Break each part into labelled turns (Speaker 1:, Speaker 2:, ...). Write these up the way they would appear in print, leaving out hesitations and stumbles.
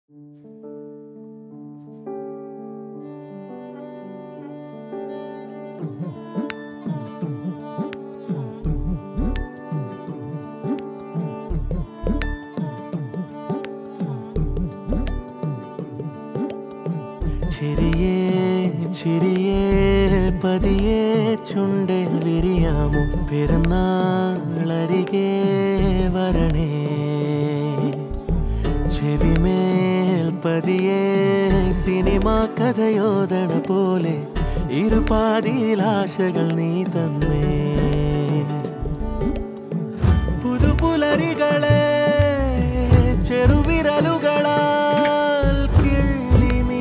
Speaker 1: ചിരിയേ ചിരിയേ പതിയെ ചുണ്ടിൽ വിരിയാമോ പിറന്നാളരികെ വരണേ ചെവിമേൽ പതിയെ സിനിമാ കഥയോദണ പോലെ ഇരുപാതിയിൽ ആശകൾ നീ തന്നേ പുതുപുലരികളെ ചെറുവിരലുകളാൽ കിള്ളി നീ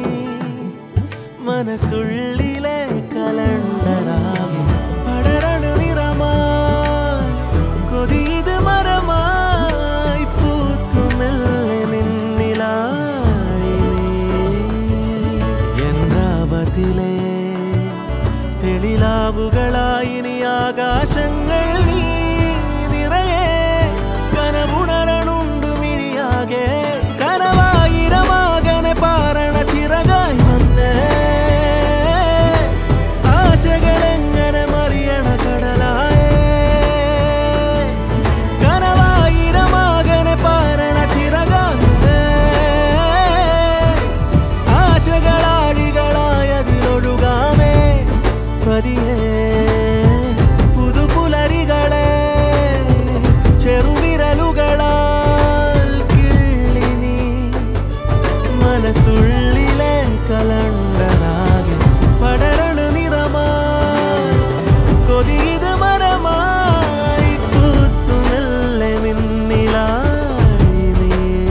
Speaker 1: മനസ്സുള്ളിലെ കലണ്ടറാകെ പടരണ നിറമായി കൊതിയത് മരമായി പൂത്തുമെല്ലെ നിന്നിലായി എന്താവതിലെ തെളിലാവുകളായി നീ ആകാശങ്ങൾ നീ നിറയെ കനവുണരണുണ്ടു മിഴിയാകെ കനവായിരമാകനെ പാരണ ചിറകായി വന്നേ ആശകളെങ്ങനെ മറിയണ കടലായേ കനവായിരമാകനെ പാരണ ചിറകാകെ ആശകളാഴികളായതിലൊഴുകാമേ പതിയേ പുതുപുലരികളെ ചെറുവിരലുകളാൽ കിള്ളി നീ മനസ്സുള്ളിലെ കലണ്ടറാകെ പടരണ നിറമായി കൊതിയത് മരമായി പൂത്തുമെല്ലെ നിന്നിലായി നീ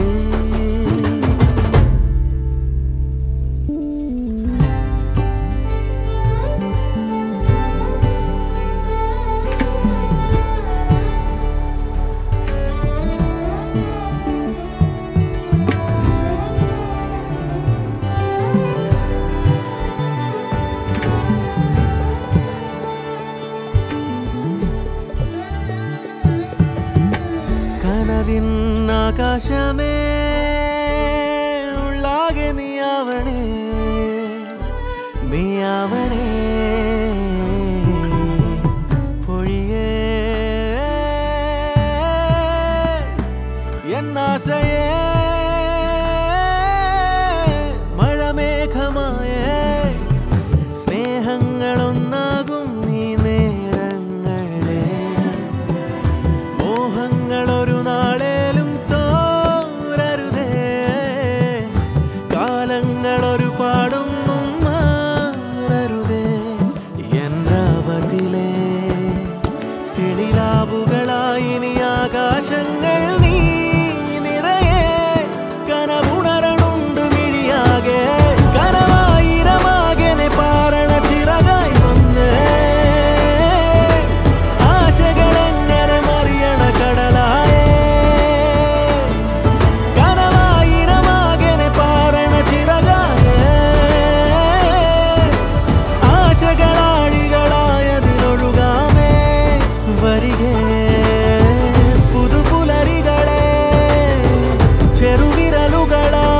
Speaker 1: കനവിന്നാകാശമേ ഉള്ളാകെ നീയാവണേ നീയാവണേ പൊഴിയേ എന്നാസയേ മഴമേഘമായേ സ്നേഹങ്ങളൊന്നാകും നീ നേരങ്ങളെ മോഹങ്ങളൊരു നാളേലും തോരരുതേ കാലങ്ങളൊരു പാടൊന്നും മാറരുതേ എന്നവതിലെ തെളിലാവുകളായി നീ ആകാശങ്ങൾ നീ നിറയെ കനവുണരണുണ്ടു മിഴിയാകെ കനവായിരമാകനെ പാരണ ചിറകായി വന്നേ ആശകളെങ്ങനെ മറിയണ കടലായേ കനവായിരമാകനെ പാരണ ചിറകാകെ ആശകളാഴികളായതിലൊഴുകാമേ വരികേ പുതുപുലരികളെ ചെറുവിരലുകളാ